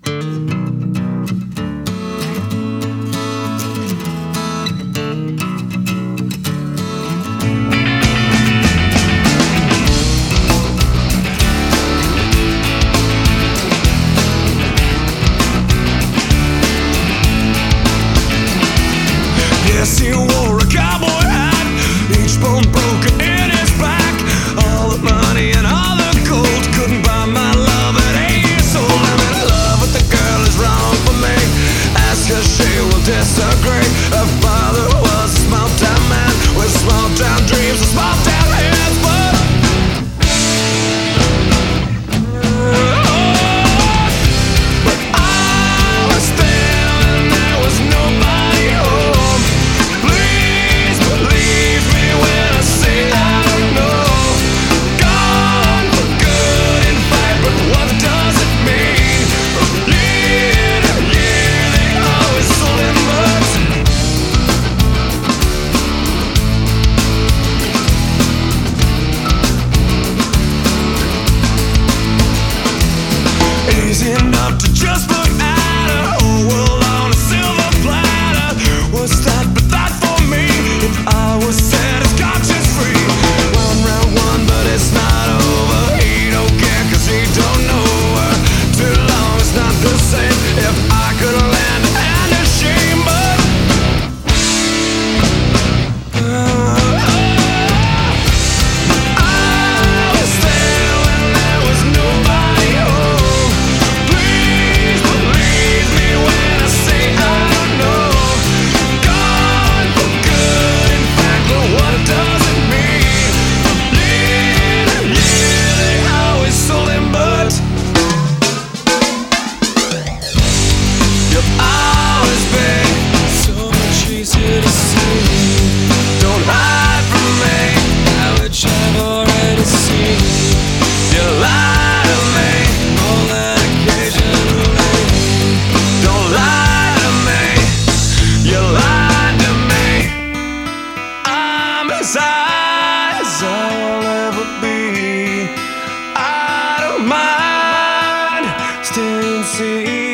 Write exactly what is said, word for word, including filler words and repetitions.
Yes, he wore a cowboy hat, each bone broken in his back. All the money and all the gold couldn't buy my love at eight years old. I'm in love with the girl is wrong for me. Ask her, she will disagree. Her father was a small town man with small town dreams and small town heads, but but I was there and there was nobody home. Please believe me when I say I don't know. Gone for good in fact, but what does it mean? From year to year they always sold him books. Easy enough to just look at her whole world on a silver platter. Was that but that for me? If I was set as conscience free. One round one, but it's not over. He don't care cause he don't know her. Too long, it's not the same. If I could land a hand of shame, but I was there when there was nobody home. Please believe me when I say I don't know. Gone for good in fact, but what does it mean? From year to year they always sold him, but you've always been so much easier to see. Don't hide from me, that which I've already seen. You lie to me more than occasionally. Don't lie to me, you lied to me. I'm as high as I'll ever be. I don't mind staying see.